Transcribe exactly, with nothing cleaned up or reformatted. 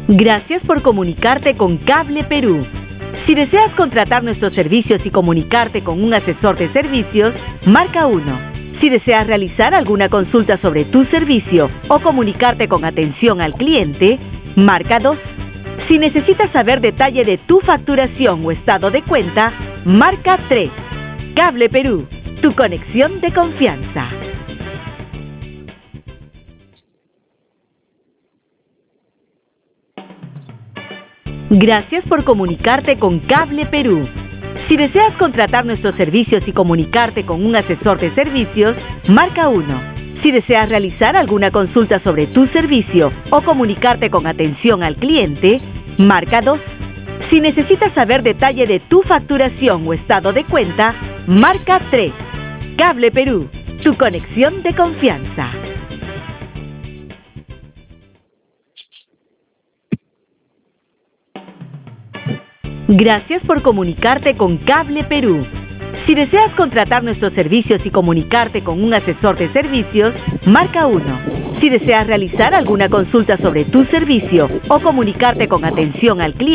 Gracias por comunicarte con Cable Perú. Si deseas contratar nuestros servicios y comunicarte con un asesor de servicios, marca uno. Si deseas realizar alguna consulta sobre tu servicio o comunicarte con atención al cliente, marca dos. Si necesitas saber detalle de tu facturación o estado de cuenta, marca tres. Cable Perú, tu conexión de confianza. Gracias por comunicarte con Cable Perú. Si deseas contratar nuestros servicios y comunicarte con un asesor de servicios, marca uno. Si deseas realizar alguna consulta sobre tu servicio o comunicarte con atención al cliente, marca dos. Si necesitas saber detalle de tu facturación o estado de cuenta, marca tres. Cable Perú, tu conexión de confianza. Gracias por comunicarte con Cable Perú. Si deseas contratar nuestros servicios y comunicarte con un asesor de servicios, marca uno. Si deseas realizar alguna consulta sobre tu servicio o comunicarte con atención al cliente,